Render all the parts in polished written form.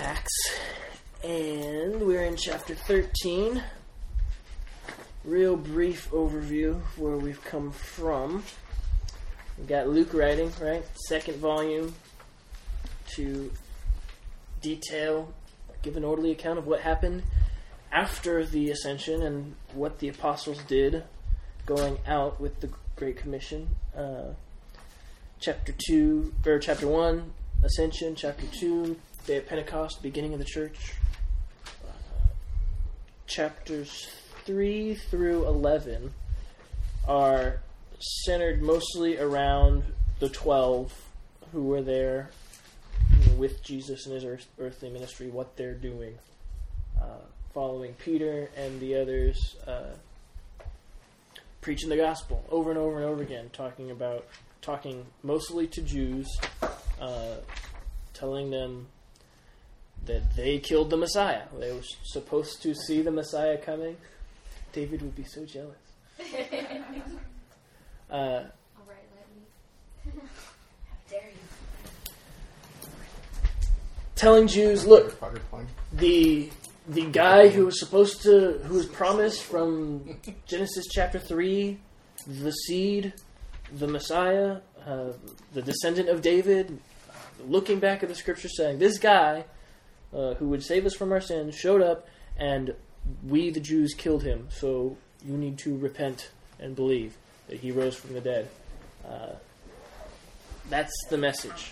Acts, and we're in chapter 13. Real brief overview of where we've come from. We've got Luke writing, right? Second volume to detail, give an orderly account of what happened after the ascension and what the apostles did going out with the Great Commission. Chapter 1, Ascension. Chapter 2, Day of Pentecost, beginning of the church. Chapters 3 through 11 are centered mostly around the 12 who were there with Jesus in his earthly ministry, what they're doing, following Peter and the others, preaching the gospel over and over and over again, talking mostly to Jews, telling them that they killed the Messiah. They were supposed to see the Messiah coming. David would be so jealous. All right, let me. How dare you? Telling Jews, look, the guy who was promised from Genesis chapter 3, the seed, the Messiah, the descendant of David, looking back at the scripture saying, this guy who would save us from our sins showed up, and we, the Jews, killed him. So you need to repent and believe that he rose from the dead. That's the message.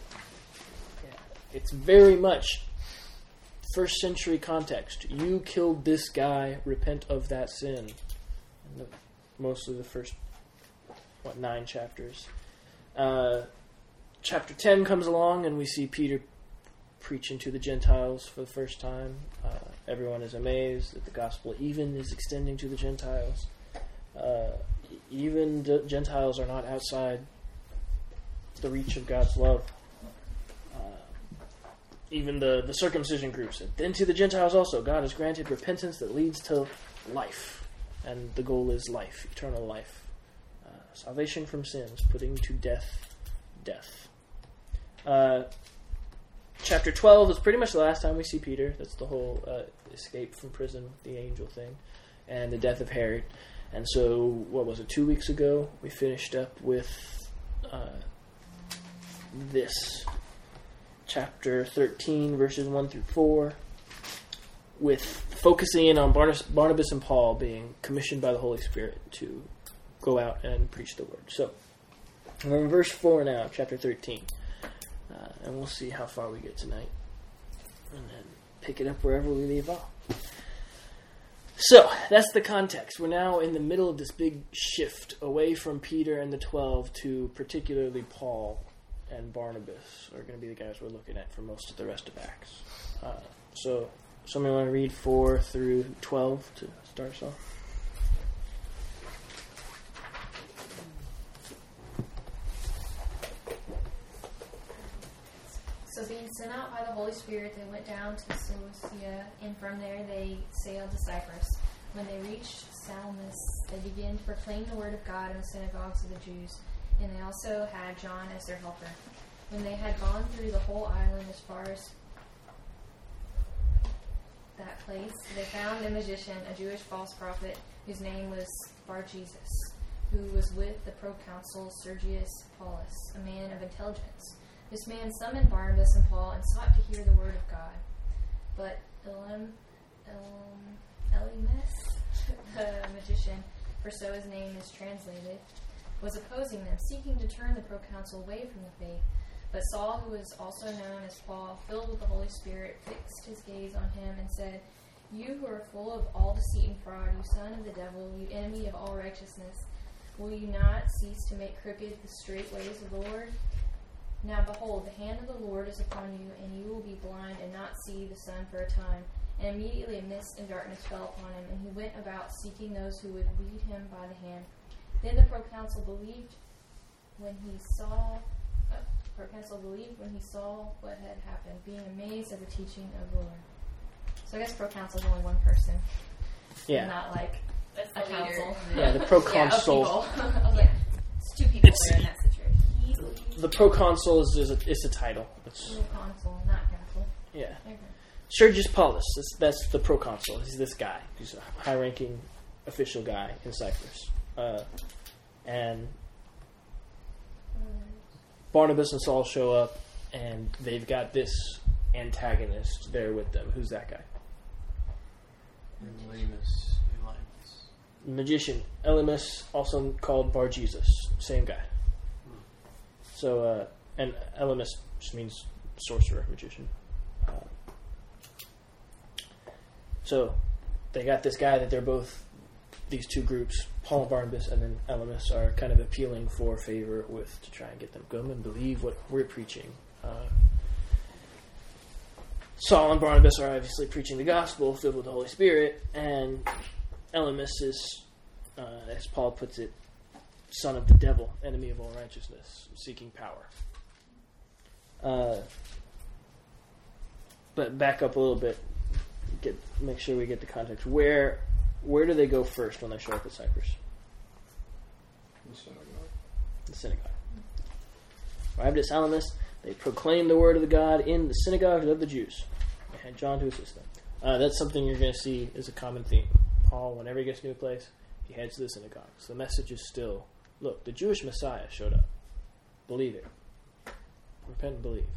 It's very much first century context. You killed this guy, repent of that sin. Mostly the first 9 chapters. Chapter 10 comes along and we see Peter preaching to the Gentiles for the first time. Everyone is amazed that the gospel even is extending to the Gentiles. Even the Gentiles are not outside the reach of God's love. Even the circumcision group said, then to the Gentiles also, God has granted repentance that leads to life. And the goal is life, eternal life. Salvation from sins, putting to death. Chapter 12 is pretty much the last time we see Peter. That's the whole escape from prison, the angel thing, and the death of Herod. And so, what was it, 2 weeks ago, we finished up with this. Chapter 13, verses 1 through 4, with focusing in on Barnabas and Paul being commissioned by the Holy Spirit to go out and preach the word. So, we're in verse 4 now, chapter 13. And we'll see how far we get tonight. And then pick it up wherever we leave off. So, that's the context. We're now in the middle of this big shift away from Peter and the 12 to particularly Paul and Barnabas are going to be the guys we're looking at for most of the rest of Acts. So, somebody want to read 4 through 12 to start us off? So being sent out by the Holy Spirit, they went down to Seleucia, and from there they sailed to Cyprus. When they reached Salamis, they began to proclaim the word of God in the synagogues of the Jews, and they also had John as their helper. When they had gone through the whole island as far as that place, they found a magician, a Jewish false prophet, whose name was Bar-Jesus, who was with the proconsul Sergius Paulus, a man of intelligence. This man summoned Barnabas and Paul and sought to hear the word of God. But Elymas, the magician, for so his name is translated, was opposing them, seeking to turn the proconsul away from the faith. But Saul, who was also known as Paul, filled with the Holy Spirit, fixed his gaze on him and said, "You who are full of all deceit and fraud, you son of the devil, you enemy of all righteousness, will you not cease to make crooked the straight ways of the Lord? Now behold, the hand of the Lord is upon you, and you will be blind and not see the sun for a time." And immediately a mist and darkness fell upon him, and he went about seeking those who would lead him by the hand. Then the proconsul believed when he saw what had happened, being amazed at the teaching of the Lord. So I guess proconsul is only one person. Yeah. Not like a council. Yeah, the proconsul. Yeah, it's 2 people there in that situation. The proconsul is a title. It's proconsul, not council. Yeah. Okay. Sergius Paulus, that's the proconsul. He's this guy. He's a high-ranking official guy in Cyprus. And Barnabas and Saul show up, and they've got this antagonist there with them. Who's that guy? Elymas. Magician. Elymas, also called Bar-Jesus. Same guy. So, and Elymas just means sorcerer, magician. So, they got this guy that they're both, these two groups, Paul and Barnabas and then Elymas, are kind of appealing for favor with to try and get them to come and believe what we're preaching. Saul and Barnabas are obviously preaching the gospel filled with the Holy Spirit, and Elymas is, as Paul puts it, son of the devil, enemy of all righteousness, seeking power. But back up a little bit, make sure we get the context. Where do they go first when they show up at Cyprus? The synagogue. Arrived at Salamis, they proclaimed the word of the God in the synagogues of the Jews. They had John to assist them. That's something you're going to see as a common theme. Paul, whenever he gets to a new place, he heads to the synagogues. The message is still, look, the Jewish Messiah showed up. Believe it. Repent and believe.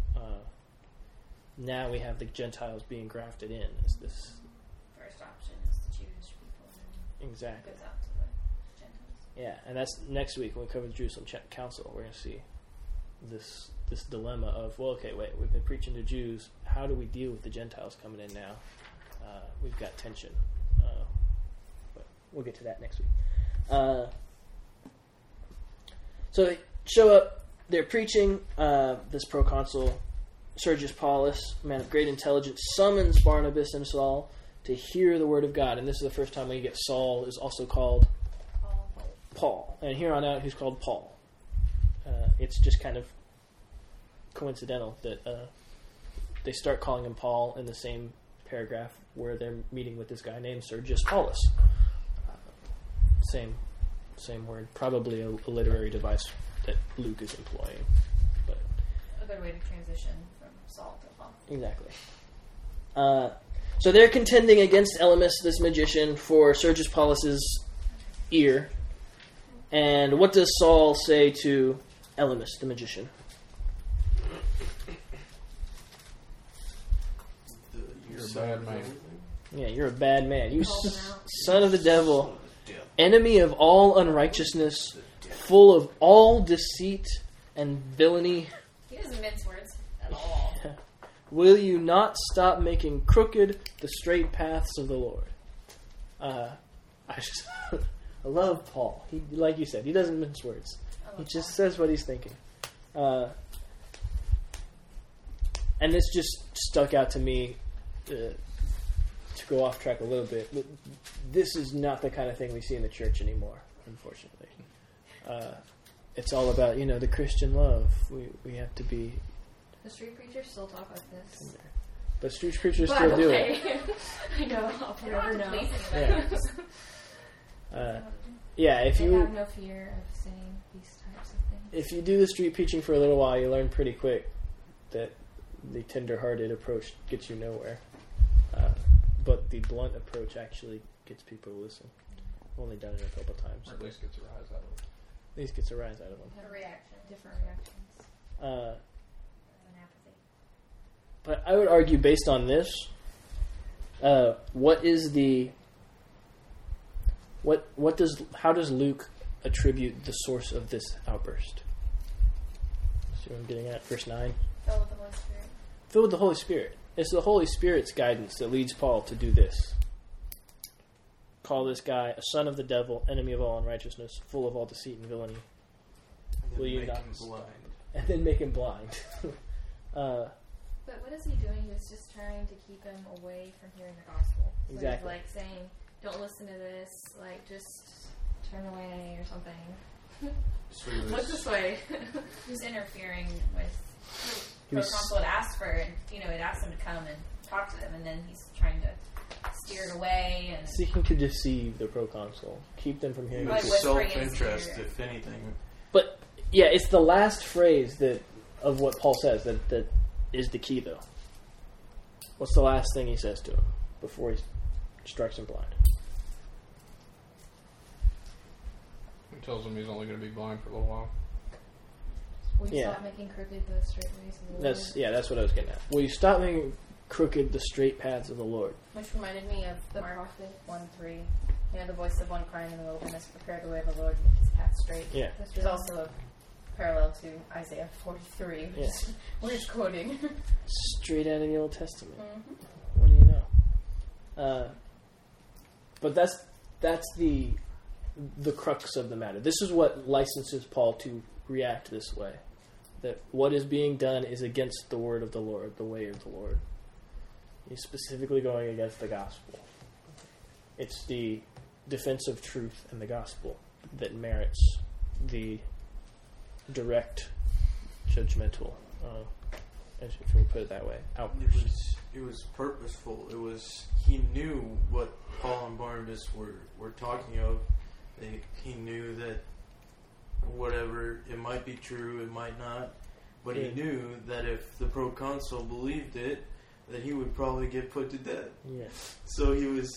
Now we have the Gentiles being grafted in. Is this First option is the Jewish people, and exactly? goes out to the Gentiles. Yeah, and that's next week when we cover the Jerusalem Council. We're going to see this dilemma of, well, okay, wait, we've been preaching to Jews. How do we deal with the Gentiles coming in now? We've got tension. But we'll get to that next week. So they show up. They're preaching. This proconsul, Sergius Paulus, man of great intelligence, summons Barnabas and Saul to hear the word of God. And this is the first time we get Saul is also called Paul. And here on out, he's called Paul. It's just kind of coincidental that they start calling him Paul in the same paragraph where they're meeting with this guy named Sergius Paulus. Same word. Probably a literary device that Luke is employing. But A good way to transition from Saul to Paul. exactly. So they're contending against Elymas, this magician, for Sergius Paulus's ear. And what does Saul say to Elymas, the magician? You're a bad man. Yeah, you're a bad man. You Called him out. son of the devil, enemy of all unrighteousness, full of all deceit and villainy. He doesn't mince words at all. Will you not stop making crooked the straight paths of the Lord? I love Paul. He, like you said, he doesn't mince words. He just says what he's thinking. And this just stuck out to me, to go off track a little bit. This is not the kind of thing we see in the church anymore, unfortunately. It's all about, the Christian love. We have to be... The street preachers still talk like this. But street preachers still do it. I know. I'll forever know. Yeah, if They you have no fear of saying these types of things. if you do the street preaching for a little while, you learn pretty quick that the tender-hearted approach gets you nowhere. But the blunt approach actually gets people to listen. I've only done it a couple times. Or at least gets a rise out of it. At least gets a rise out of them. A reaction, different reactions. Uh, An apathy. But I would argue, based on this, how does Luke attribute the source of this outburst? See what I'm getting at? Verse 9. Filled with the Holy Spirit. Filled with the Holy Spirit. It's the Holy Spirit's guidance that leads Paul to do this. Call this guy a son of the devil, enemy of all unrighteousness, full of all deceit and villainy. Will you not? And then make him blind. But what is he doing? He was just trying to keep him away from hearing the gospel. So Exactly. he's like saying, don't listen to this, like just turn away or something. Look this way. Who's interfering with proconsul had asked for, had asked him to come and talk to them, and then he's trying to steer it away and Seeking to deceive the proconsul. Keep them from hearing Like the It's whispering in his self-interest, ear. if anything. But, yeah, it's the last phrase of what Paul says that is the key, though. What's the last thing he says to him before he strikes him blind? He tells him he's only going to be blind for a little while. Will you Yeah. stop making crooked the straight ways of the Lord? That's what I was getting at. Will you stop making crooked the straight paths of the Lord? Which reminded me of The Mark prophet. 1:3. You know, the voice of one crying in the wilderness, prepare the way of the Lord, make his path straight. Yeah. That's Which is right. also a parallel to Isaiah 43, which is weird quoting. Straight out of the Old Testament. Mm-hmm. What do you know? But that's the crux of the matter. This is what licenses Paul to react this way. That what is being done is against the word of the Lord, the way of the Lord. He's specifically going against the gospel. It's the defense of truth and the gospel that merits the direct, judgmental, if you put it that way, outburst. It was purposeful. He knew what Paul and Barnabas were talking of. He knew that whatever, it might be true, it might not, but he knew that if the proconsul believed it, that he would probably get put to death. Yeah. So he was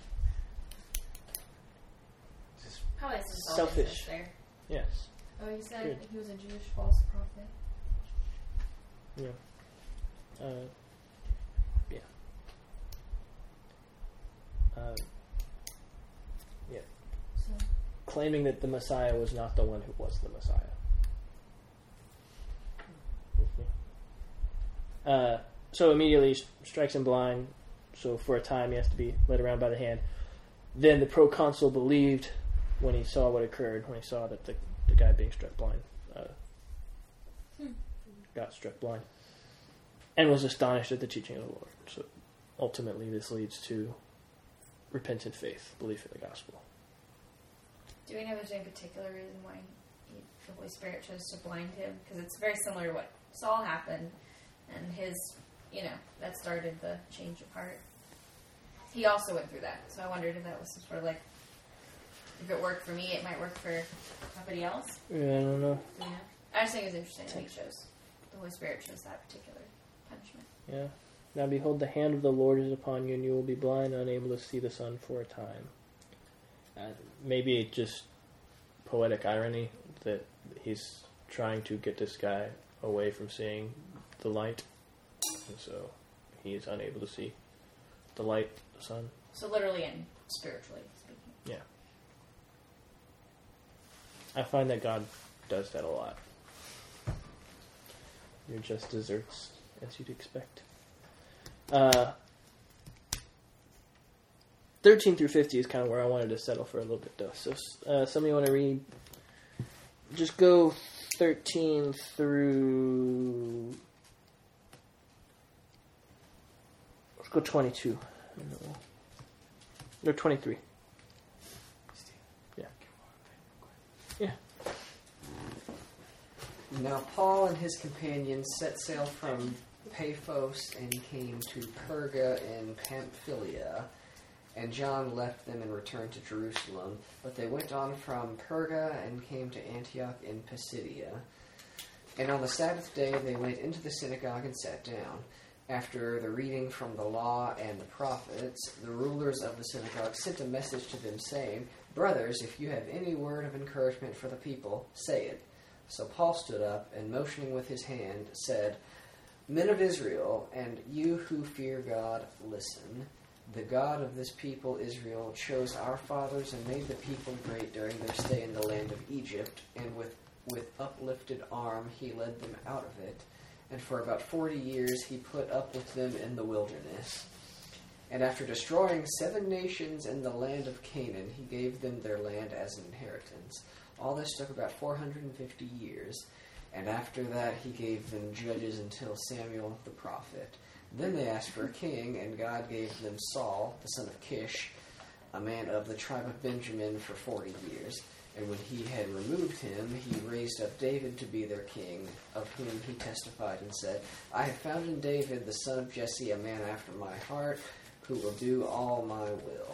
just Probably some Selfish. selfishness there. Yes. Oh, he said Good. he was a Jewish false prophet. Yeah. Yeah. Yeah. So, Claiming that the Messiah was not the one who was the Messiah. With me? So immediately he strikes him blind. So for a time he has to be led around by the hand. Then the proconsul believed when he saw what occurred, when he saw that the guy being struck blind got struck blind, and was astonished at the teaching of the Lord. So ultimately this leads to repentant faith, belief in the gospel. Do we know if there's any particular reason why the Holy Spirit chose to blind him? Because it's very similar to what Saul happened, and his, that started the change of heart. He also went through that, so I wondered if that was some sort of like, if it worked for me, it might work for somebody else. Yeah, I don't know. Do we know? I just think it was interesting that the Holy Spirit chose that particular punishment. Yeah. Now behold, the hand of the Lord is upon you, and you will be blind, unable to see the sun for a time. Maybe just poetic irony that he's trying to get this guy away from seeing the light, and so he's unable to see the light, the sun. So literally and spiritually speaking. Yeah. I find that God does that a lot. You're just desserts, as you'd expect. 13 through 50 is kind of where I wanted to settle for a little bit, though. So, somebody want to read? Just go 13 through... Let's go 22. Or 23. Yeah. Yeah. Now Paul and his companions set sail from Paphos and came to Perga in Pamphylia, and John left them and returned to Jerusalem. But they went on from Perga and came to Antioch in Pisidia. And on the Sabbath day they went into the synagogue and sat down. After the reading from the law and the prophets, the rulers of the synagogue sent a message to them, saying, "Brothers, if you have any word of encouragement for the people, say it." So Paul stood up, and motioning with his hand, said, "Men of Israel, and you who fear God, listen. The God of this people, Israel, chose our fathers and made the people great during their stay in the land of Egypt, and with uplifted arm he led them out of it. And for about 40 years he put up with them in the wilderness. And after destroying 7 nations in the land of Canaan, he gave them their land as an inheritance. All this took about 450 years. And after that he gave them judges until Samuel the prophet. Then they asked for a king, and God gave them Saul, the son of Kish, a man of the tribe of Benjamin, for 40 years. And when he had removed him, he raised up David to be their king, of whom he testified and said, I have found in David, the son of Jesse, a man after my heart, who will do all my will.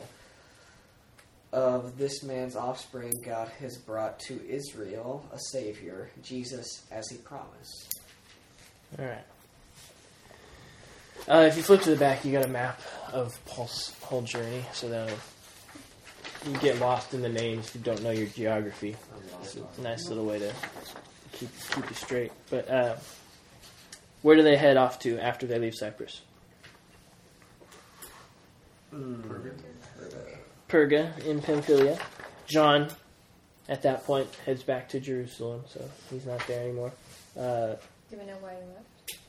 Of this man's offspring God has brought to Israel a Savior, Jesus, as he promised." All right. If you flip to the back, you got a map of Paul's whole journey, so that you get lost in the names if you don't know your geography. It's a nice little way to keep you straight. But where do they head off to after they leave Cyprus? Perga in Pamphylia. John, at that point, heads back to Jerusalem, so he's not there anymore. Do we know why he left?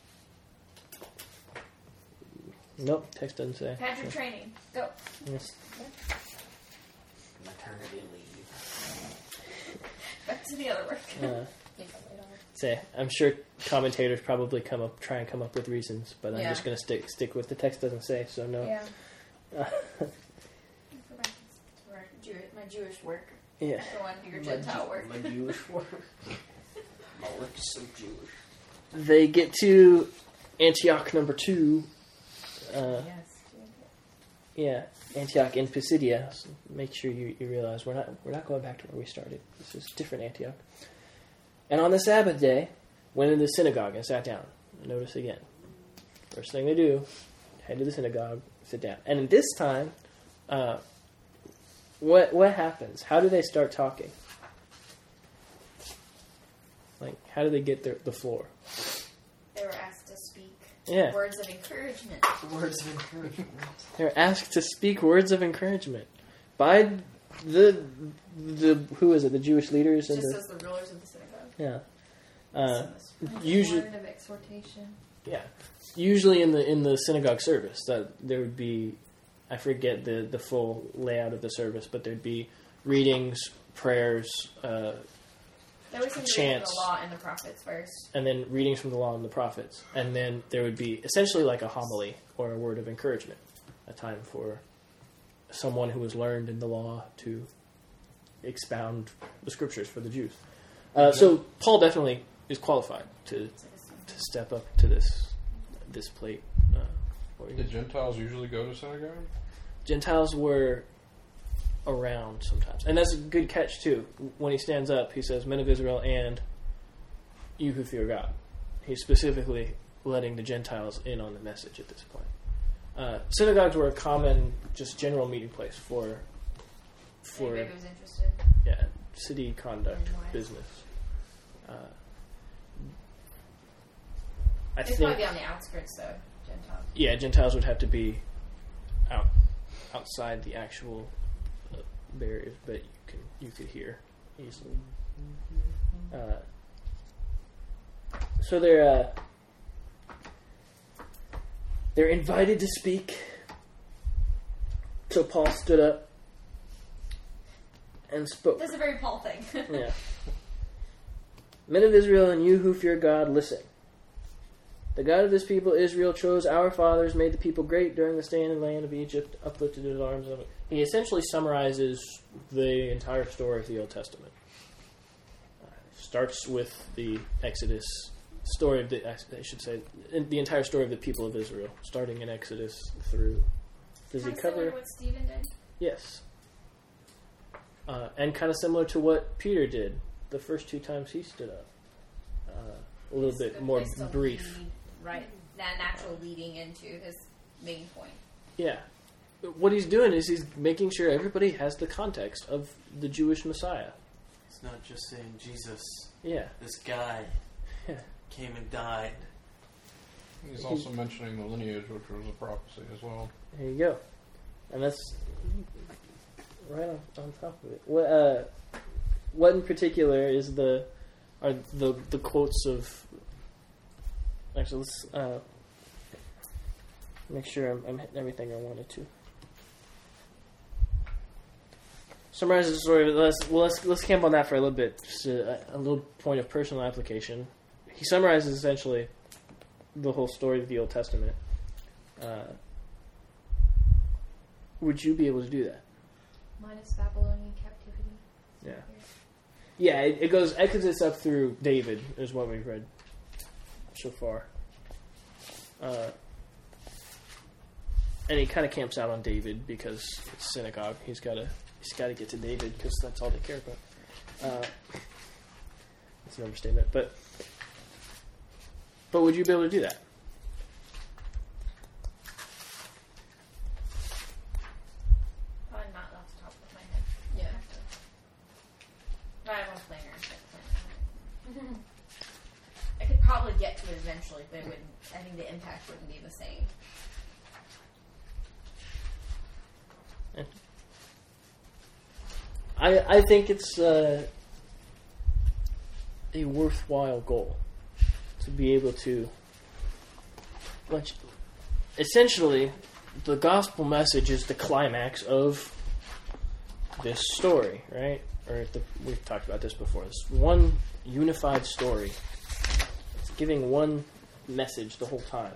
Nope, text doesn't say. Patrick training. Go. Yes. Maternity leave. Back to the other work. Say, I'm sure commentators probably try and come up with reasons, but I'm Yeah. just going to stick with the text doesn't say, so no. Yeah. Go back to my Jewish work. Yeah. Go on to your Gentile work. My Jewish work. My work is so Jewish. They get to Antioch number 2. Yes. Yeah, Antioch in Pisidia. So make sure you realize we're not going back to where we started. This is different Antioch. And on the Sabbath day, went into the synagogue and sat down. Notice again. First thing they do, head to the synagogue, sit down. And at this time, what happens? How do they start talking? Like, how do they get the floor? They were asked to speak Yeah. words of encouragement. Words of encouragement. They're asked to speak words of encouragement by the who is it? The Jewish leaders It and just says the rulers of the synagogue. yeah. Usually, Word of exhortation. yeah. Usually in the synagogue service, that there would be, I forget the full layout of the service, but there'd be readings, prayers, They always seem to read chants. the law and the prophets first. and then readings from the law and the prophets, and then there would be essentially like a homily or a word of encouragement, a time for someone who was learned in the law to expound the scriptures for the Jews. So Paul definitely is qualified to step up to this plate. Did Gentiles usually go to synagogue? Gentiles were around sometimes, and that's a good catch too. When he stands up, he says, "Men of Israel and you who fear God." He's specifically letting the Gentiles in on the message at this point. Synagogues were a common, just general meeting place for Anybody who's interested. city conduct, And wise. business. I They'd think, probably be on the outskirts, though, Gentiles. yeah, Gentiles would have to be outside the actual barriers, but you could hear easily. So they're invited to speak. So Paul stood up and spoke. That's a very Paul thing. Yeah. Men of Israel and you who fear God, listen. The God of this people, Israel, chose our fathers, made the people great during the stay in the land of Egypt, uplifted his arms. He essentially summarizes the entire story of the Old Testament. Starts with the Exodus story of the entire story of the people of Israel, starting in Exodus through. Does he Kind of similar cover? to what Stephen did. Yes. And kind of similar to what Peter did the first 2 times he stood up. A little It's a bit good more place to brief. lead, right, that natural leading into his main point. Yeah. What he's doing is he's making sure everybody has the context of the Jewish Messiah. It's not just saying Jesus, Yeah. this guy, Yeah. came and died. He's also mentioning the lineage, which was a prophecy as well. There you go. And that's right on top of it. What in particular is the quotes of? Actually, let's make sure I'm hitting everything I wanted to. Summarize the story. Let's camp on that for a little bit. Just a little point of personal application. He summarizes essentially the whole story of the Old Testament. Would you be able to do that? Minus Babylonian captivity. Yeah. Yeah, it goes Exodus up through David is what we've read so far. And he kind of camps out on David because it's synagogue. He's got to get to David because that's all they care about. That's an overstatement, but would you be able to do that? like they wouldn't. I think the impact wouldn't be the same. I think it's a worthwhile goal to be able to. Essentially, the gospel message is the climax of this story, right? We've talked about this before. It's one unified story. It's giving one message the whole time.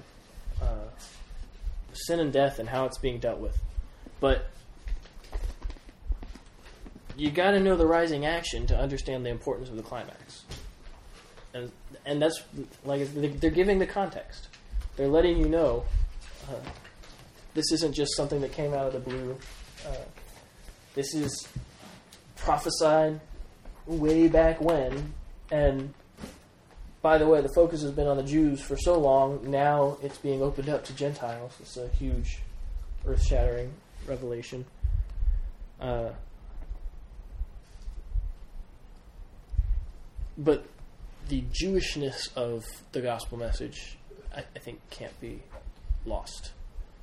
Sin and death and how it's being dealt with. But you got to know the rising action to understand the importance of the climax. And that's like they're giving the context. They're letting you know this isn't just something that came out of the blue. This is prophesied way back when. And by the way, the focus has been on the Jews for so long. Now it's being opened up to Gentiles. It's a huge, earth-shattering revelation. But the Jewishness of the gospel message, I think, can't be lost.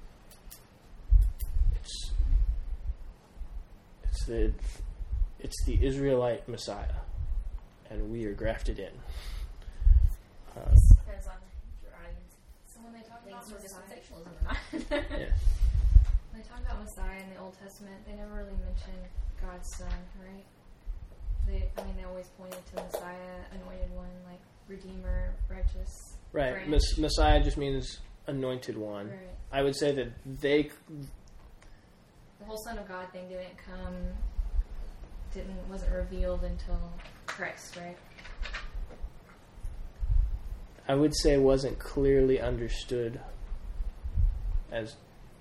It's the Israelite Messiah, and we are grafted in. Depends on your audience. So when they talk about Things Messiah, sensationalism or not. Yeah. when they talk about Messiah in the Old Testament, they never really mention God's Son, right? They always pointed to Messiah, anointed one, like Redeemer, righteous. Right. branch. Messiah just means anointed one. Right. I would say that The whole Son of God thing wasn't revealed until Christ, right? I would say wasn't clearly understood as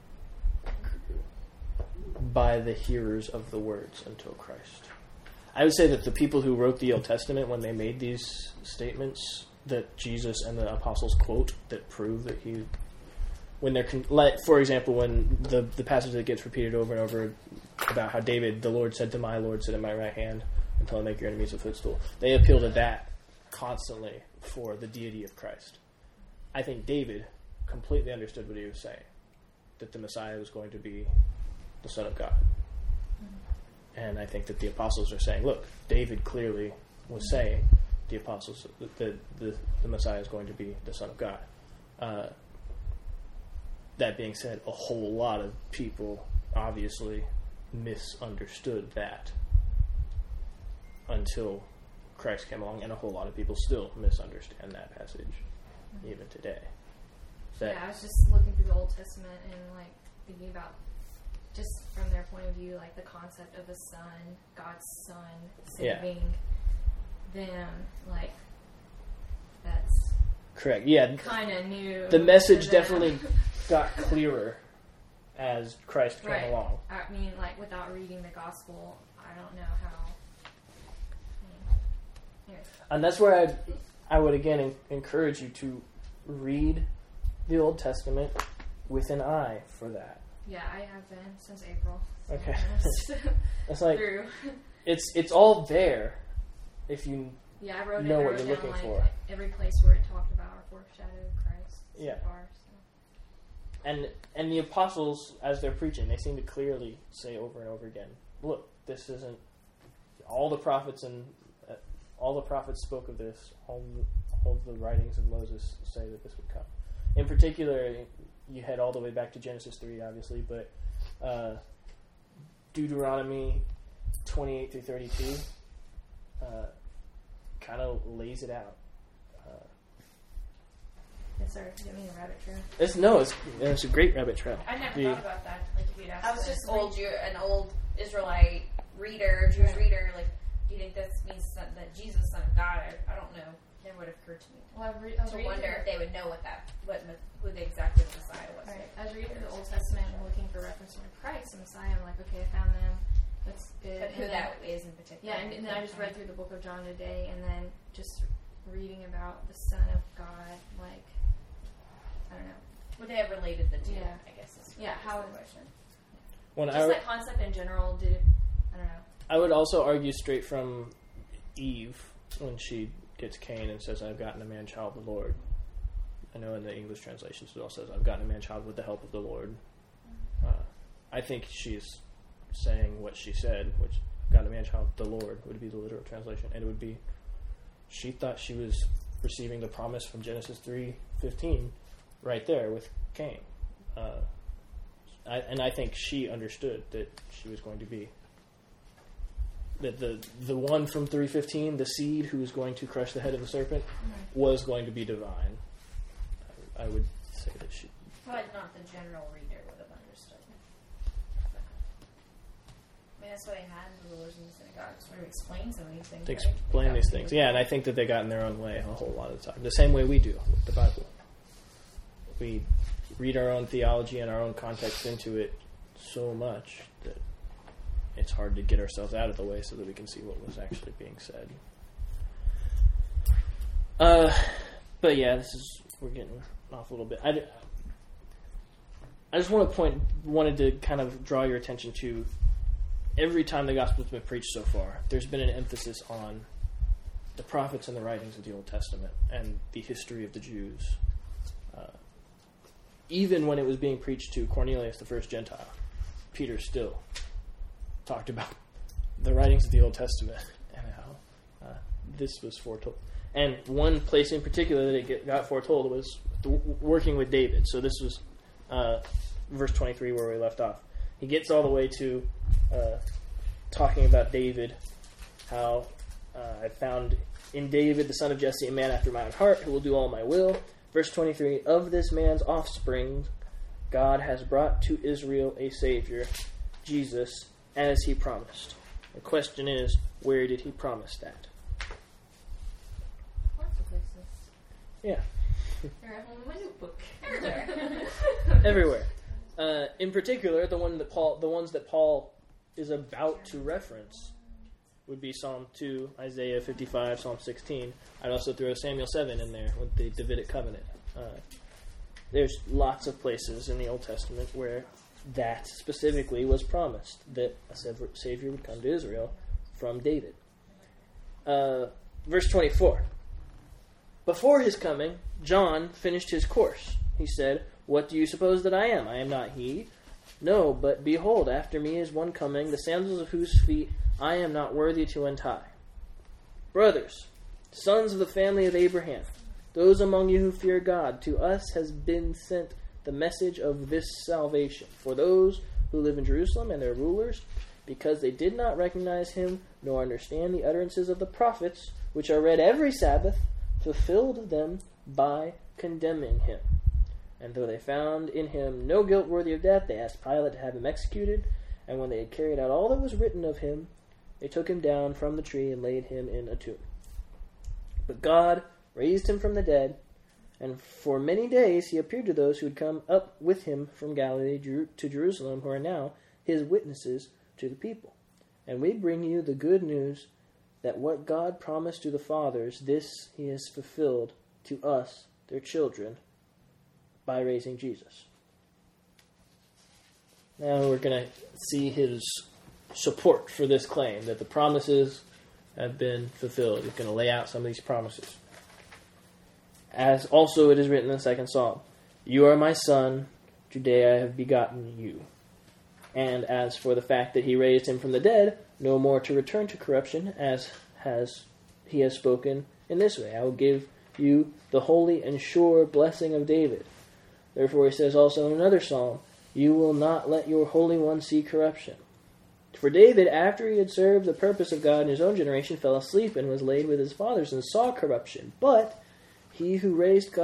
by the hearers of the words until Christ. I would say that the people who wrote the Old Testament, when they made these statements that Jesus and the apostles quote that prove that he, when they're, for example, when the passage that gets repeated over and over about how David, the Lord said to my Lord, sit at my right hand until I make your enemies a footstool, they appeal to that constantly for the deity of Christ. I think David completely understood what he was saying, that the Messiah was going to be the Son of God. And I think that the apostles are saying, look, David clearly was saying, the apostles, that the Messiah is going to be the Son of God. That being said, a whole lot of people obviously misunderstood that until Christ came along, and a whole lot of people still misunderstand that passage even today. I was just looking through the Old Testament and thinking about, just from their point of view, the concept of a son, God's Son, saving them. That's correct. Yeah, kind of new. The message definitely got clearer as Christ came along. I mean, without reading the gospel, I don't know how. And that's where I would again encourage you to read the Old Testament with an eye for that. Yeah, I have been since April. So Okay. It's through. it's all there if you I wrote know it. what I wrote you're down, looking for. Every place where it talked about or foreshadowed Christ. Yeah. So far, so. And the apostles, as they're preaching, they seem to clearly say over and over again, look, this isn't all the prophets spoke of this. All the writings of Moses say that this would come. In particular, you head all the way back to Genesis 3, obviously, but Deuteronomy 28 through 32 kind of lays it out. Sorry for giving me a rabbit trail. It's a great rabbit trail. I never The- thought about that. If you'd asked I was just an old Israelite reader, Jewish reader, do you think this means that Jesus, Son of God? I don't know. It never would have occurred to me. Well, I was To reading wonder through if they would know who exactly the Messiah was. Right. I was reading through the Old Testament and looking for reference to Christ and Messiah. I'm like, okay, I found them. That's good. But who And then- that is in particular. Yeah, and then I just read through the book of John today, and then just reading about the Son of God. I don't know. Would they have related the two? Yeah. I guess is How the question. When just that concept in general, did it? I don't know. I would also argue straight from Eve when she gets Cain and says, I've gotten a man-child, the Lord. I know in the English translations it all says, I've gotten a man-child with the help of the Lord. I think she's saying what she said, which got a man-child, the Lord, would be the literal translation. And it would be, she thought she was receiving the promise from Genesis 3:15 right there with Cain. And I think she understood that she was going to be, that the one from 3:15, the seed who was going to crush the head of the serpent, was going to be divine. I would say that she... But not the general reader would have understood. I mean, that's why they had the rulers in the synagogue, sort of explain some of these things. To right? explain these things. Yeah, and I think that they got in their own way a whole lot of the time. The same way we do with the Bible. We read our own theology and our own context into it so much that it's hard to get ourselves out of the way so that we can see what was actually being said. But yeah, we're getting off a little bit. I just wanted to kind of draw your attention to, every time the gospel's been preached so far, there's been an emphasis on the prophets and the writings of the Old Testament and the history of the Jews. Even when it was being preached to Cornelius, the first Gentile, Peter still talked about the writings of the Old Testament and how this was foretold. And one place in particular that it got foretold was working with David. So this was verse 23 where we left off. He gets all the way to talking about David, how I found in David, the son of Jesse, a man after my own heart, who will do all my will. Verse 23, of this man's offspring, God has brought to Israel a Savior, Jesus, as he promised. The question is, where did he promise that? Lots of places. Yeah. They're at home in my notebook. Everywhere. In particular, the ones that Paul is about to reference would be Psalm 2, Isaiah 55, Psalm 16. I'd also throw Samuel 7 in there with the Davidic covenant. There's lots of places in the Old Testament where that specifically was promised, that a Savior would come to Israel from David. Verse 24. Before his coming, John finished his course. He said, what do you suppose that I am? I am not he. No, but behold, after me is one coming, the sandals of whose feet I am not worthy to untie. Brothers, sons of the family of Abraham, those among you who fear God, to us has been sent the message of this salvation. For those who live in Jerusalem and their rulers, because they did not recognize him, nor understand the utterances of the prophets, which are read every Sabbath, fulfilled them by condemning him. And though they found in him no guilt worthy of death, they asked Pilate to have him executed. And when they had carried out all that was written of him, they took him down from the tree and laid him in a tomb. But God raised him from the dead, and for many days he appeared to those who had come up with him from Galilee to Jerusalem, who are now his witnesses to the people. And we bring you the good news that what God promised to the fathers, this he has fulfilled to us, their children, by raising Jesus. Now we're going to see his support for this claim that the promises have been fulfilled. He's going to lay out some of these promises. As also it is written in the second Psalm, you are my son, today I have begotten you. And as for the fact that he raised him from the dead, no more to return to corruption, as he has spoken in this way, I will give you the holy and sure blessing of David. Therefore he says also in another psalm, you will not let your Holy One see corruption. For David, after he had served the purpose of God in his own generation, fell asleep and was laid with his fathers and saw corruption. But he whom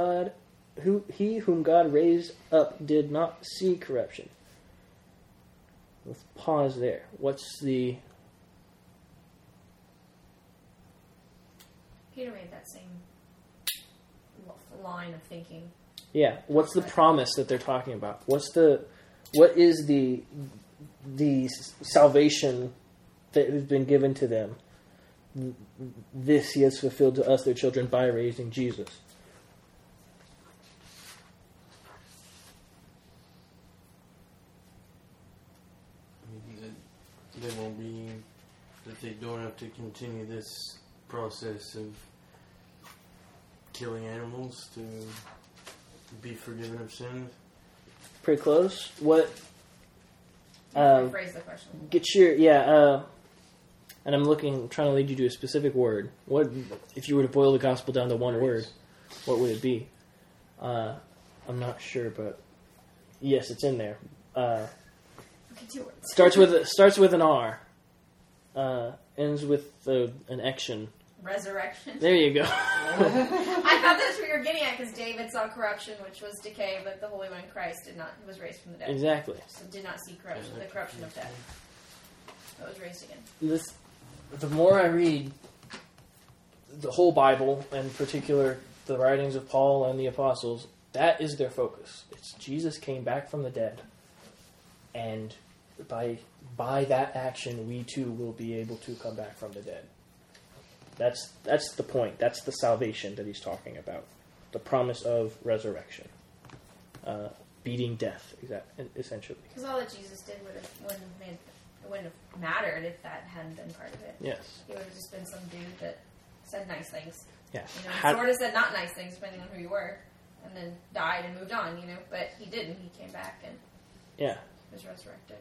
God raised up did not see corruption. Let's pause there. What's the... Peter made that same line of thinking. Yeah, what's the promise that they're talking about? What is the salvation that has been given to them? This he has fulfilled to us, their children, by raising Jesus. That they don't have to continue this process of killing animals to be forgiven of sins. Pretty close. What? Rephrase the question. Get your and I'm trying to lead you to a specific word. What if you were to boil the gospel down to one word? What would it be? I'm not sure, but yes, it's in there. Okay, 2 words. Starts with an R. Ends with an action. Resurrection. There you go. I thought that's what you were getting at, because David saw corruption, which was decay, but the Holy One Christ did not. Was raised from the dead. Exactly. So did not see corruption, the corruption of death. That was raised again. The more I read the whole Bible, and in particular the writings of Paul and the apostles, that is their focus. It's Jesus came back from the dead, and by that action, we too will be able to come back from the dead. That's the point. That's the salvation that he's talking about. The promise of resurrection. Beating death, essentially. Because all that Jesus did wouldn't have mattered if that hadn't been part of it. Yes. He would have just been some dude that said nice things. Yes. Sort of said not nice things, depending on who you were, and then died and moved on, But he didn't. He came back and was resurrected.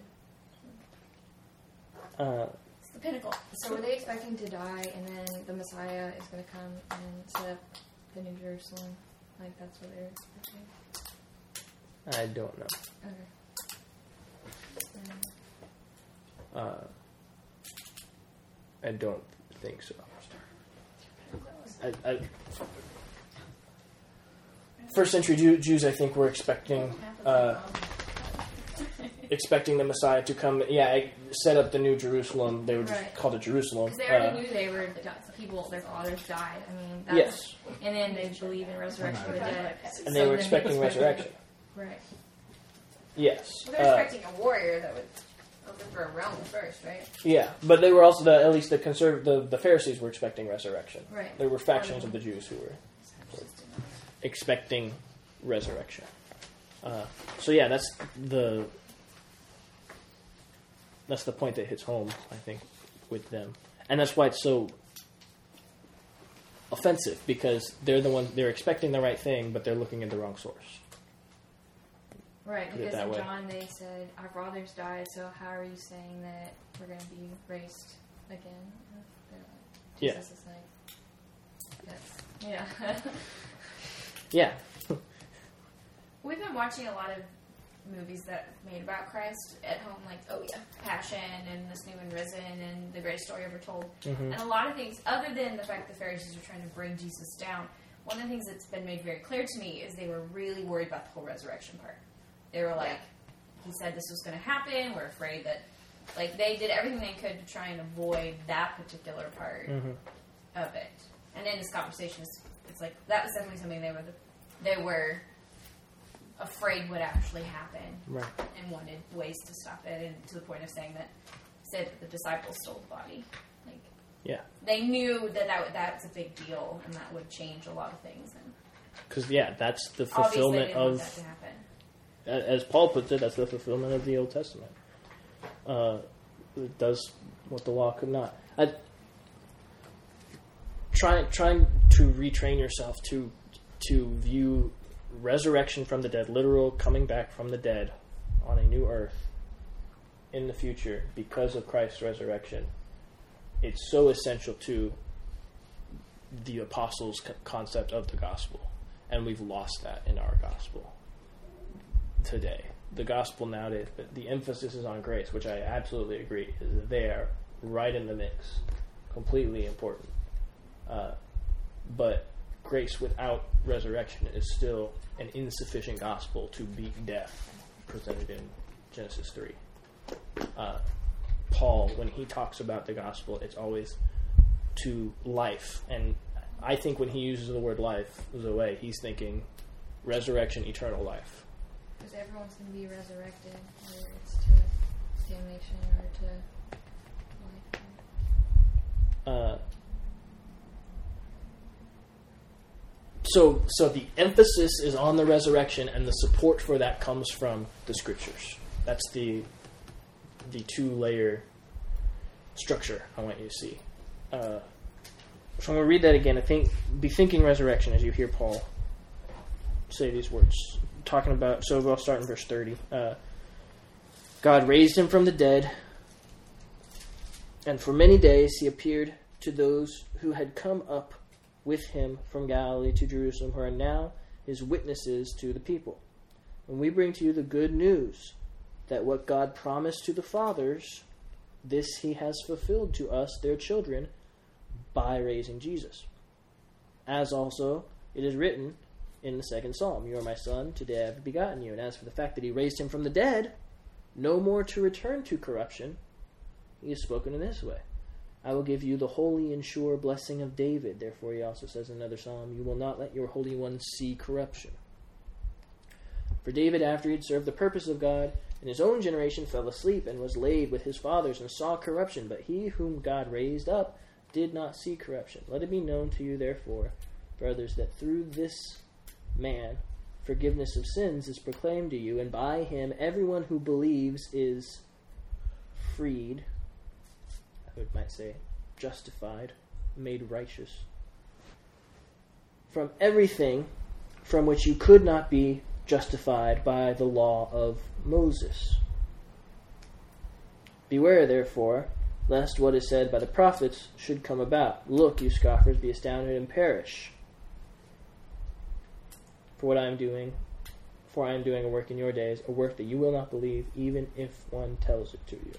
It's the pinnacle. So were they expecting to die, and then the Messiah is going to come and set up the New Jerusalem? Like, that's what they're expecting? I don't know. Okay. I don't think so. First century Jews, I think, were expecting the Messiah to come. Yeah, set up the New Jerusalem. They would just call it Jerusalem. Because they already knew they were people. Their fathers died. I mean, that's, yes. And then they believe in resurrection of the dead. And they were expecting resurrection. Right. Yes. Well, they're expecting a warrior that would overthrow Rome first, right? Yeah, but they were also at least the Pharisees were expecting resurrection. Right. There were factions of the Jews who were expecting resurrection. So yeah, that's the point that hits home, I think, with them, and that's why it's so offensive, because they're expecting the right thing, but they're looking at the wrong source. Right, Put it because that in way. John they said, our fathers died, so how are you saying that we're going to be raised again? Jesus is like, yes. Yeah. Yeah. We've been watching a lot of movies that made about Christ at home, like, Passion and This New and Risen and The Greatest Story Ever Told. Mm-hmm. And a lot of things, other than the fact the Pharisees were trying to bring Jesus down, one of the things that's been made very clear to me is they were really worried about the whole resurrection part. They were like, he said this was going to happen, we're afraid that, like, they did everything they could to try and avoid that particular part of it. And in this conversation, it's like, that was definitely something they were afraid would actually happen, Right. and wanted ways to stop it, and to the point of said that the disciples stole the body. Like, Yeah. they knew that's a big deal, and that would change a lot of things. And Because that's the obviously, fulfillment they didn't want of, that to happen. as Paul puts it, that's the fulfillment of the Old Testament. It does what the law could not. Trying to retrain yourself to view resurrection from the dead, literal coming back from the dead on a new earth in the future because of Christ's resurrection. It's so essential to the apostles' concept of the gospel, and we've lost that in our gospel today. The gospel nowadays, the emphasis is on grace, which I absolutely agree is there, right in the mix, completely important. But grace without resurrection is still an insufficient gospel to beat death, presented in Genesis 3. Paul, when he talks about the gospel, it's always to life. And I think when he uses the word life, Zoe, he's thinking resurrection, eternal life. Because everyone's going to be resurrected, whether it's to damnation or to life. So the emphasis is on the resurrection, and the support for that comes from the scriptures. That's the two-layer structure I want you to see. So I'm going to read that again. Be thinking resurrection as you hear Paul say these words. Talking about, so we'll start in verse 30. God raised him from the dead, and for many days he appeared to those who had come up with him from Galilee to Jerusalem, who are now his witnesses to the people. And we bring to you the good news that what God promised to the fathers, this he has fulfilled to us, their children, by raising Jesus. As also it is written in the second psalm, "You are my son, today I have begotten you." And as for the fact that he raised him from the dead, no more to return to corruption, he has spoken in this way, "I will give you the holy and sure blessing of David." Therefore he also says in another psalm, "You will not let your Holy One see corruption." For David, after he had served the purpose of God in his own generation, fell asleep and was laid with his fathers and saw corruption. But he whom God raised up did not see corruption. Let it be known to you, therefore, brothers, that through this man forgiveness of sins is proclaimed to you, and by him everyone who believes is freed, I might say justified, made righteous, from everything from which you could not be justified by the law of Moses. Beware, therefore, lest what is said by the prophets should come about. Look, you scoffers, be astounded and perish. For I am doing a work in your days, a work that you will not believe, even if one tells it to you.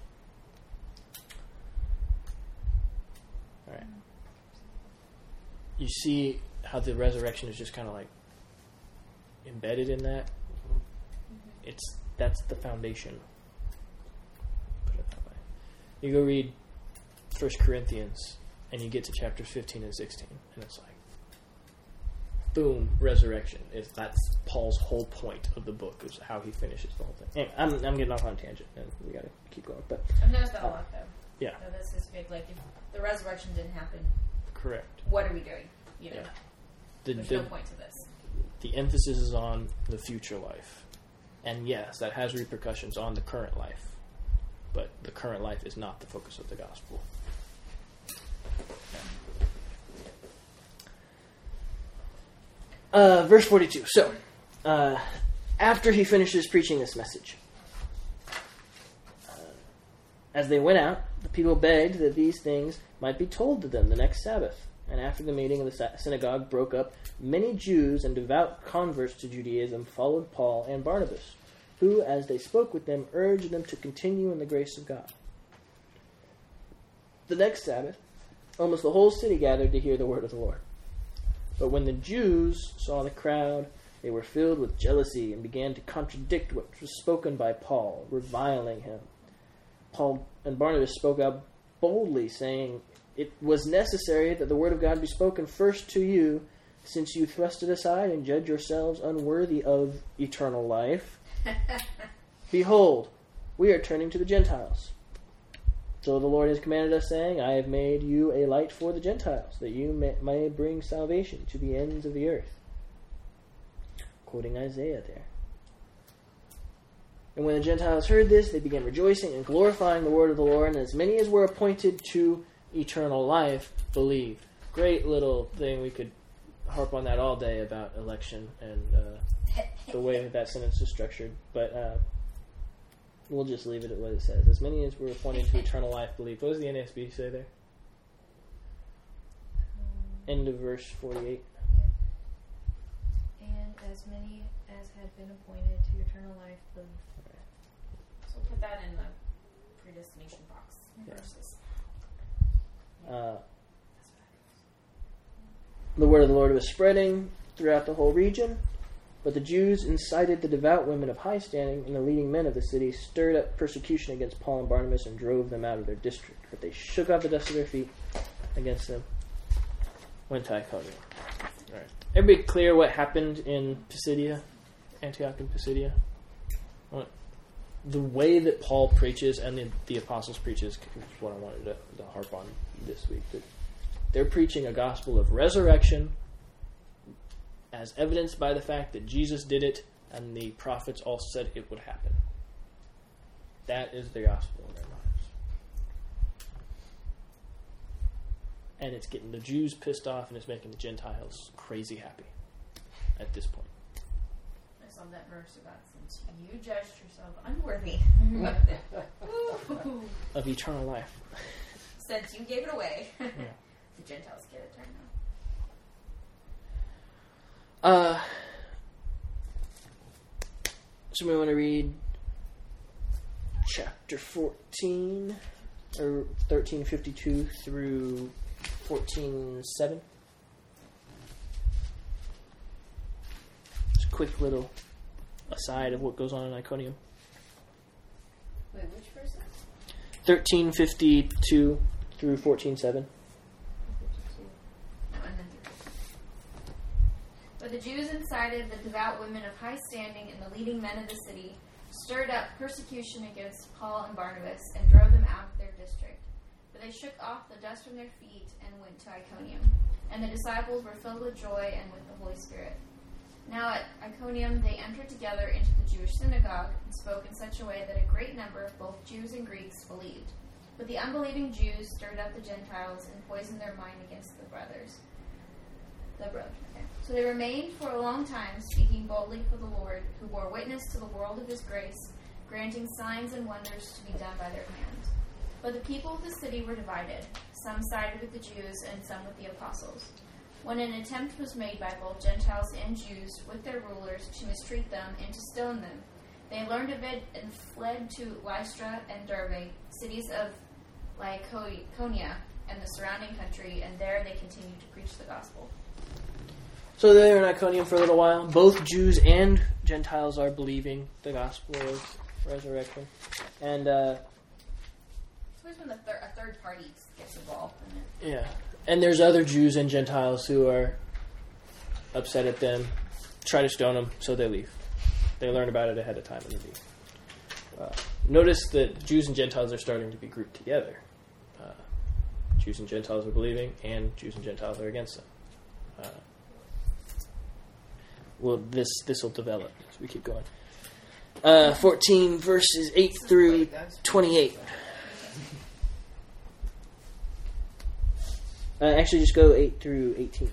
All right. You see how the resurrection is just kind of like embedded in that? That's the foundation. Put it that way. You go read 1 Corinthians, and you get to chapters 15 and 16, and it's like, boom, resurrection. That's Paul's whole point of the book, is how he finishes the whole thing. Anyway, I'm getting off on a tangent, and we got to keep going. But I've noticed that a lot, though. Yeah. So this is big. Like, if the resurrection didn't happen, correct. what are we doing? You know, there's no point to this. The emphasis is on the future life. And yes, that has repercussions on the current life. But the current life is not the focus of the gospel. Verse 42. So, after he finishes preaching this message, as they went out, the people begged that these things might be told to them the next Sabbath. And after the meeting of the synagogue broke up, many Jews and devout converts to Judaism followed Paul and Barnabas, who, as they spoke with them, urged them to continue in the grace of God. The next Sabbath, almost the whole city gathered to hear the word of the Lord. But when the Jews saw the crowd, they were filled with jealousy and began to contradict what was spoken by Paul, reviling him. Paul and Barnabas spoke out boldly, saying, "It was necessary that the word of God be spoken first to you, since you thrust it aside and judge yourselves unworthy of eternal life. Behold, we are turning to the Gentiles. So the Lord has commanded us, saying, I have made you a light for the Gentiles, that you may bring salvation to the ends of the earth." Quoting Isaiah there. And when the Gentiles heard this, they began rejoicing and glorifying the word of the Lord, and as many as were appointed to eternal life believed. Great little thing. We could harp on that all day about election and the way that sentence is structured. But we'll just leave it at what it says. As many as were appointed to eternal life believed. What does the NASB say there? End of verse 48. Yeah. And as many as had been appointed to eternal life believed. So we'll put that in the predestination box verses. The word of the Lord was spreading throughout the whole region, but the Jews incited the devout women of high standing, and the leading men of the city stirred up persecution against Paul and Barnabas and drove them out of their district. But they shook off the dust of their feet against them when Iconium. All right. Everybody clear what happened in Pisidia, Antioch and Pisidia? The way that Paul preaches and the apostles preaches is what I wanted to harp on this week. That they're preaching a gospel of resurrection as evidenced by the fact that Jesus did it and the prophets all said it would happen. That is the gospel in their minds. And it's getting the Jews pissed off and it's making the Gentiles crazy happy at this point. love that verse about since you judged yourself unworthy Of eternal life. since you gave it away. Yeah. The Gentiles get it right now. Somebody want to read chapter 14, or 1352 through 14:7? Just a quick little aside of what goes on in Iconium. Wait, which verse? 1352 through 14:7. But the Jews incited the devout women of high standing and the leading men of the city, stirred up persecution against Paul and Barnabas, and drove them out of their district. But they shook off the dust from their feet and went to Iconium. And the disciples were filled with joy and with the Holy Spirit. Now at Iconium they entered together into the Jewish synagogue and spoke in such a way that a great number of both Jews and Greeks believed. But the unbelieving Jews stirred up the Gentiles and poisoned their mind against the brothers. So they remained for a long time, speaking boldly for the Lord, who bore witness to the world of his grace, granting signs and wonders to be done by their hands. But the people of the city were divided. Some sided with the Jews and some with the apostles. When an attempt was made by both Gentiles and Jews with their rulers to mistreat them and to stone them, they learned of it and fled to Lystra and Derbe, cities of Lycaonia and the surrounding country, and there they continued to preach the gospel. So they're in Iconium for a little while. Both Jews and Gentiles are believing the gospel of resurrection. And, It's always when a third party gets involved in it. yeah. And there's other Jews and Gentiles who are upset at them, try to stone them, so they leave. They learn about it ahead of time and they leave. Notice that Jews and Gentiles are starting to be grouped together. Jews and Gentiles are believing, and Jews and Gentiles are against them. Well, this will develop as we keep going. 14 verses 8 through 28. Actually, just go 8 through 18.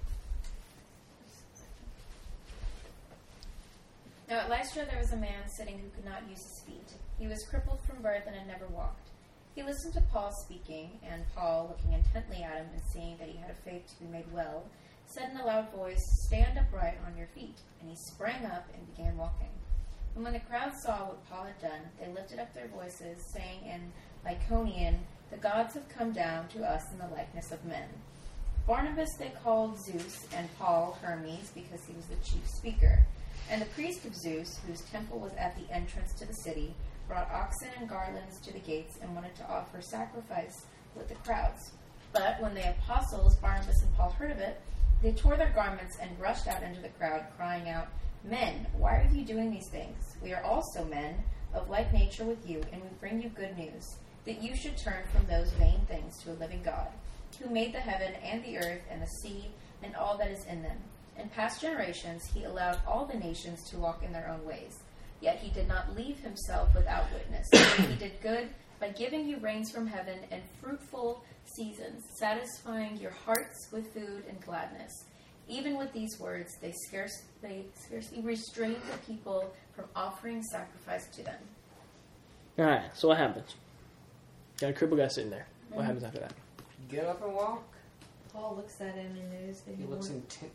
Now at Lystra there was a man sitting who could not use his feet. He was crippled from birth and had never walked. He listened to Paul speaking, and Paul, looking intently at him and seeing that he had a faith to be made well, said in a loud voice, "Stand upright on your feet." And he sprang up and began walking. And when the crowd saw what Paul had done, they lifted up their voices, saying in Lycaonian, "The gods have come down to us in the likeness of men." Barnabas they called Zeus, and Paul Hermes, because he was the chief speaker. And the priest of Zeus, whose temple was at the entrance to the city, brought oxen and garlands to the gates and wanted to offer sacrifice with the crowds. But when the apostles, Barnabas and Paul, heard of it, they tore their garments and rushed out into the crowd, crying out, "Men, why are you doing these things? We are also men of like nature with you, and we bring you good news, that you should turn from those vain things to a living God, who made the heaven and the earth and the sea and all that is in them. In past generations he allowed all the nations to walk in their own ways. Yet he did not leave himself without witness. He did good by giving you rains from heaven and fruitful seasons, satisfying your hearts with food and gladness." Even with these words, they scarcely restrained the people from offering sacrifice to them. Alright, so what happens? Got a crippled guy sitting there. What happens after that? Get up and walk. Paul looks at him and knows that He looks intently.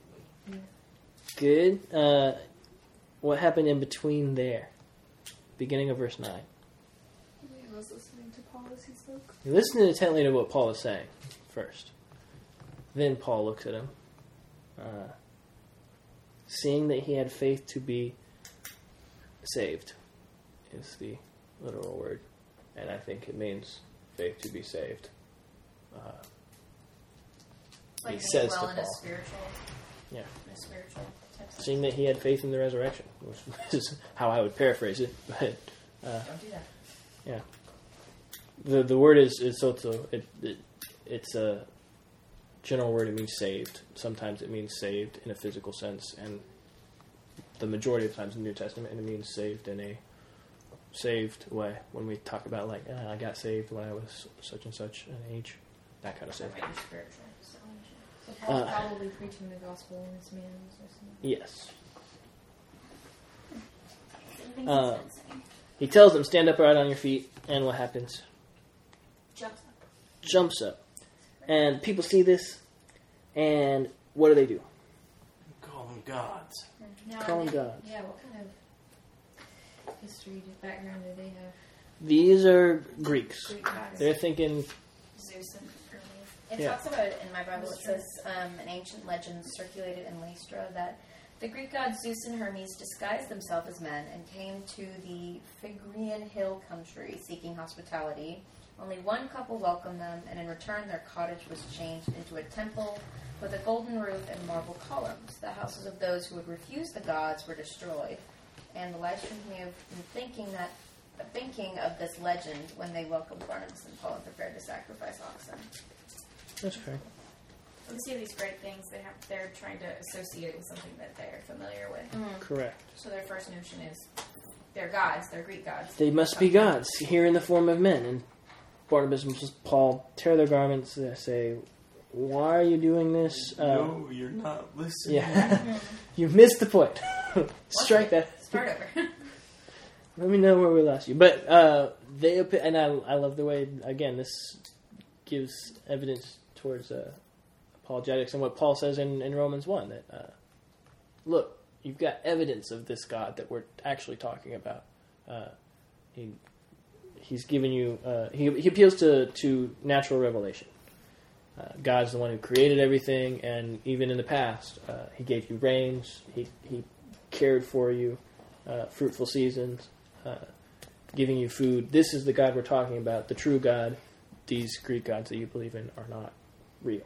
Good. What happened in between there? Beginning of verse 9. He was listening to Paul as he spoke. You listen intently to what Paul is saying first. Then Paul looks at him. Seeing that he had faith to be saved is the literal word. And I think it means faith to be saved. Like he says well to in Paul. a spiritual, Yeah. in a spiritual type sense. Seeing that he had faith in the resurrection, which is how I would paraphrase it. But Don't do that. yeah, the word is sozo. It's a general word. It means saved. Sometimes it means saved in a physical sense, and the majority of times in the New Testament, it means saved in a saved way. When we talk about like I got saved when I was such and such an age, that kind of saved. Right, you're spiritual. So Paul's probably preaching the gospel in his man's or something. Yes. Something Uh, sensing. He tells them, stand upright on your feet, and what happens? Jumps up. Jumps up. And people see this, and what do? Call them gods. Now, Call them gods. Yeah, what kind of history, background do they have? These are Greeks. Greek gods. They're thinking, Zeus and Hermes. It Yeah. talks about it in my Bible. It says an ancient legend circulated in Lystra that the Greek gods Zeus and Hermes disguised themselves as men and came to the Phrygian hill country seeking hospitality. Only one couple welcomed them, and in return their cottage was changed into a temple with a golden roof and marble columns. The houses of those who would refuse the gods were destroyed, and the Lystrans may have been thinking of this legend when they welcomed Barnabas and Paul and prepared to sacrifice oxen. that's fair. When we see these great things, they're trying to associate it with something that they're familiar with. Correct. So their first notion is they're gods, they're Greek gods. They must be gods, here in the form of men. And Barnabas and Paul tear their garments, they say, why are you doing this? No, you're not listening. Yeah. You missed the point. Strike that. Start over. Let me know where we lost you. But and I love the way, again, this gives evidence towards apologetics and what Paul says in Romans 1, that, look, you've got evidence of this God that we're actually talking about. He's given you, he appeals to natural revelation. God's the one who created everything, and even in the past, he gave you rains, he cared for you, fruitful seasons, giving you food. This is the God we're talking about, the true God. These Greek gods that you believe in are not real.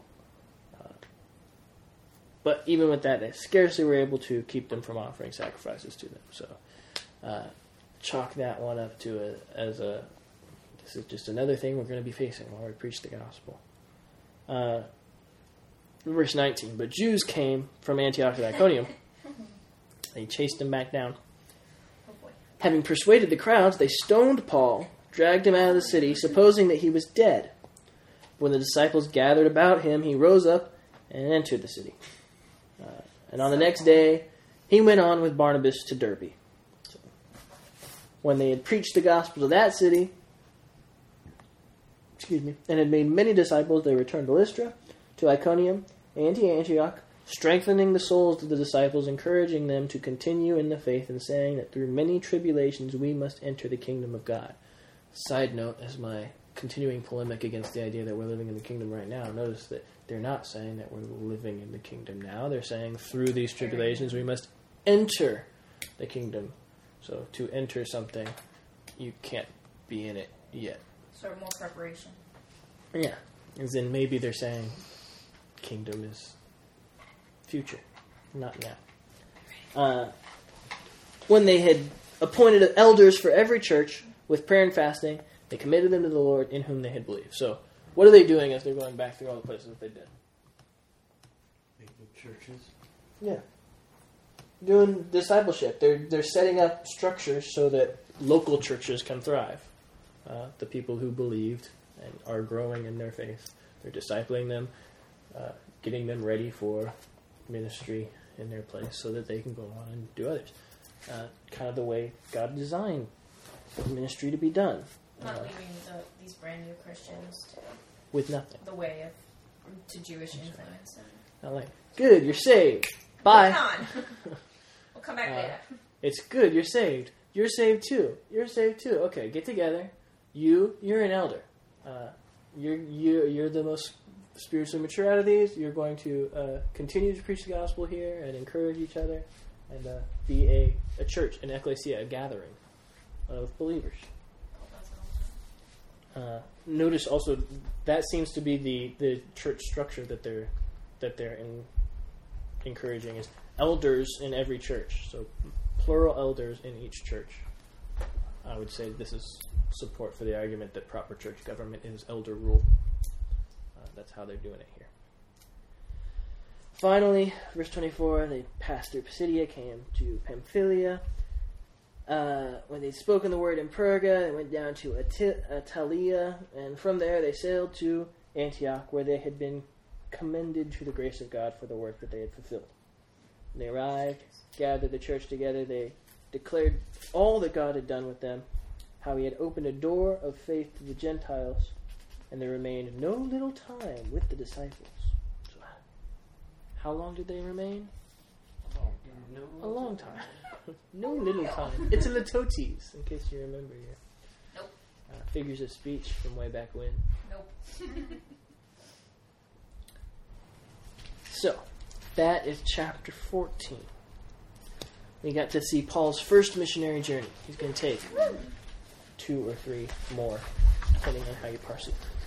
But even with that, they scarcely were able to keep them from offering sacrifices to them. So chalk that one up to this is just another thing we're going to be facing while we preach the gospel. Verse 19, but Jews came from Antioch and Iconium. They chased him back down. Oh boy. Having persuaded the crowds, they stoned Paul, dragged him out of the city, supposing that he was dead. When the disciples gathered about him, he rose up and entered the city. And on the next day, he went on with Barnabas to Derbe. So, when they had preached the gospel to that city, and had made many disciples, they returned to Lystra, to Iconium, and to Antioch, strengthening the souls of the disciples, encouraging them to continue in the faith, and saying that through many tribulations we must enter the kingdom of God. Side note, as my continuing polemic against the idea that we're living in the kingdom right now, notice that they're not saying that we're living in the kingdom now. They're saying through these tribulations we must enter the kingdom. So to enter something, you can't be in it yet. Sort of more preparation. Yeah. As in maybe they're saying kingdom is future, not now. When they had appointed elders for every church with prayer and fasting, they committed them to the Lord in whom they had believed. So what are they doing as they're going back through all the places that they've been? Making churches. Yeah. Doing discipleship. They're setting up structures so that local churches can thrive. The people who believed and are growing in their faith. They're discipling them, getting them ready for ministry in their place so that they can go on and do others. Kind of the way God designed ministry to be done. Not leaving these brand new Christians to With nothing. the way to Jewish influence. Not like, good, you're saved. Bye. Hold on. We'll come back later. It's good, you're saved. You're saved too. You're saved too. Okay, get together. You're an elder. You're the most spiritually mature out of these. You're going to continue to preach the gospel here and encourage each other and be a church, an ecclesia, a gathering of believers. Notice also that seems to be the church structure that they're encouraging is elders in every church. So plural elders in each church. I would say this is support for the argument that proper church government is elder rule. That's how they're doing it here. Finally, verse 24, they passed through Pisidia, came to Pamphylia. When they'd spoken the word in Perga, they went down to Attalia, and from there they sailed to Antioch, where they had been commended to the grace of God for the work that they had fulfilled. When they arrived, gathered the church together, they declared all that God had done with them, how he had opened a door of faith to the Gentiles, and they remained no little time with the disciples. So, how long did they remain? A long time. No little time. It's a litotes, in case you remember your Nope. figures of speech from way back when. Nope. So, that is chapter 14. We got to see Paul's first missionary journey. He's going to take 2 or 3 more, depending on how you parse it.